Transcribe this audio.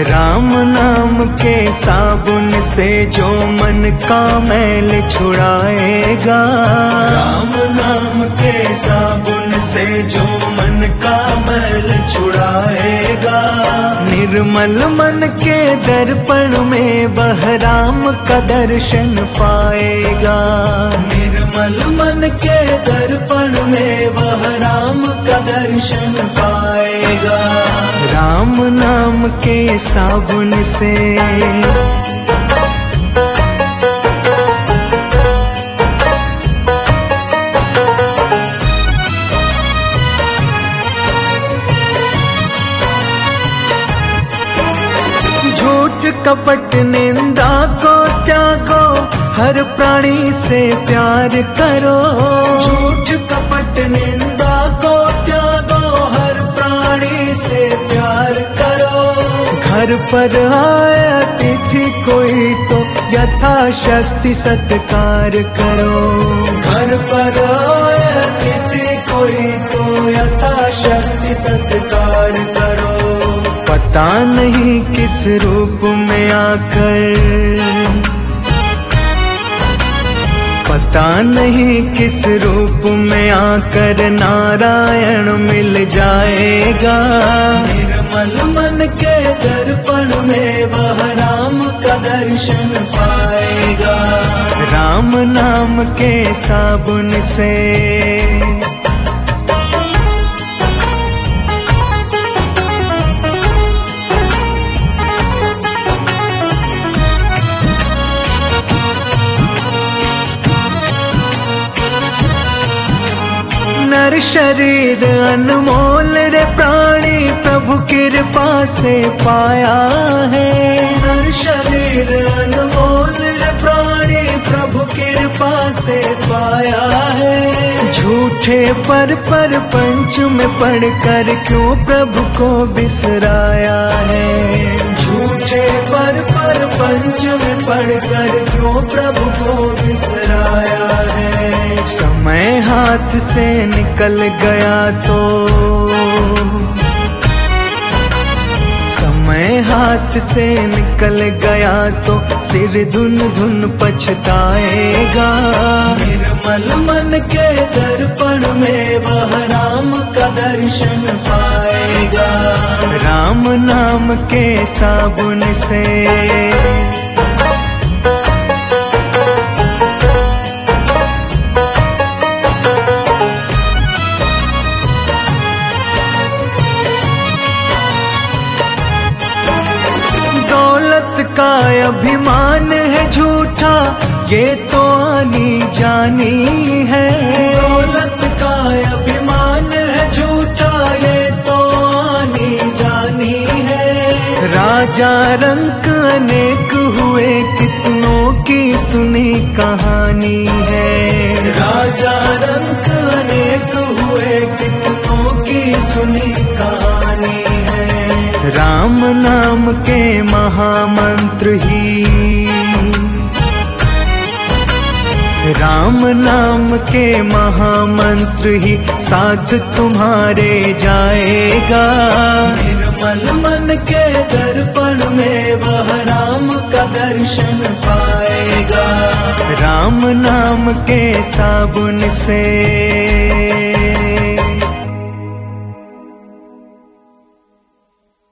राम नाम के साबुन से जो मन का मैल छुड़ाएगा, राम नाम के साबुन से जो मन का मैल छुड़ाएगा। निर्मल मन के दर्पण में वह राम का दर्शन पाएगा, निर्मल मन के दर्पण में वह राम का दर्शन पाएगा। राम नाम के साबुन से झूठ कपट निंदा को त्यागो, हर प्राणी से प्यार करो। झूठ कपट निंदा को त्यागो, हर प्राणी से प्यार करो। घर पर आए अतिथि कोई तो यथाशक्ति सत्कार करो। घर पर आए अतिथि कोई तो यथाशक्ति सत्कार करो। पता नहीं किस रूप में आकर, पता नहीं किस रूप में आकर नारायण मिल जाएगा। निर्मल मन के दर्पण में वह राम का दर्शन पाएगा। राम नाम के साबुन से नर शरीर अनमोल रे प्राणी प्रभु कृपा से पाया है। नर शरीर अनमोल रे प्राणी प्रभु कृपा से पाया है। झूठे पर पंच में पढ़कर क्यों प्रभु को बिसराया है। झूठे पर पंच में पढ़कर क्यों प्रभु को बिसराया है। समय हाथ से निकल गया तो, समय हाथ से निकल गया तो सिर धुन धुन पछताएगा। निर्मल मन के दर्पण में वह राम का दर्शन पाएगा। राम नाम के साबुन से का अभिमान है झूठा, ये तो आनी जानी है। दौलत का अभिमान है झूठा, ये तो आनी जानी है। राजा रंक अनेक हुए, कितनों की सुनी कहानी है। राजा रंक अनेक हुए, कितनों की सुनी कहानी है। राम नाम के महामंत्र ही, राम नाम के महामंत्र ही साथ तुम्हारे जाएगा। निर्मल मन के दर्पण में वह राम का दर्शन पाएगा। राम नाम के साबुन से